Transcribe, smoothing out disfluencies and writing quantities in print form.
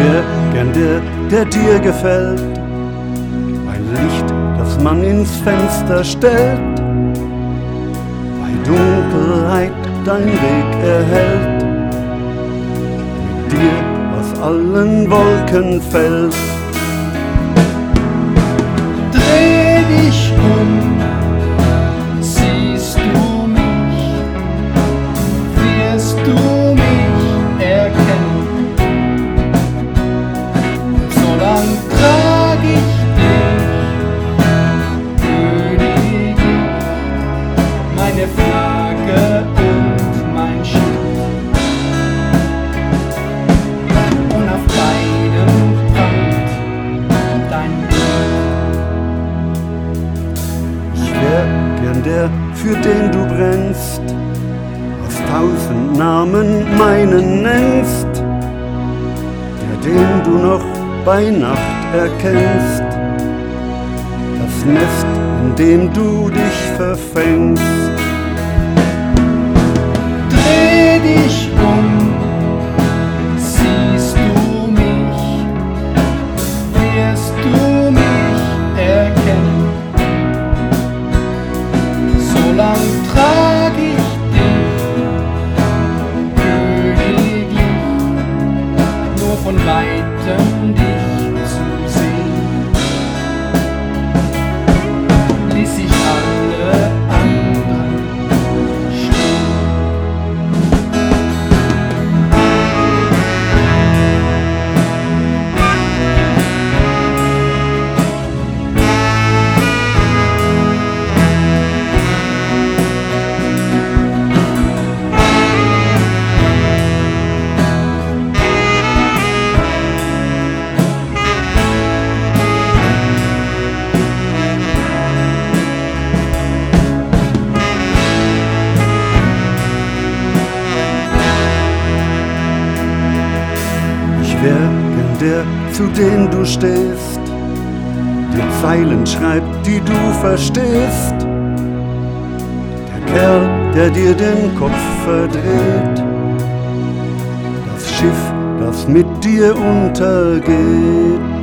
wär gern der dir gefällt, ein Licht, das man ins Fenster stellt, bei Dunkelheit dein Weg erhellt, mit dir aus allen Wolken fällt. Dreh dich um, siehst du mich, wirst du mich erkennen, solang trag ich dich, königlich, meine Flagge und mein Schild, und auf beidem prangt dein Ich wär gern der, für den du brennst, aus 1000 Namen meinen nennst, der, den du noch bei Nacht erkennst, das Nest, in dem du dich verfängst. Dreh dich um, siehst du mich, wirst du mich erkennen, solang trag ich dich, königlich, nur von weitem dich zu sehen, ließ ich alle anderen stehen. Ich wär gern der, zu dem du stehst, dir Zeilen schreibt, die du verstehst, der Kerl, der dir den Kopf verdreht, das Schiff, das mit dir untergeht.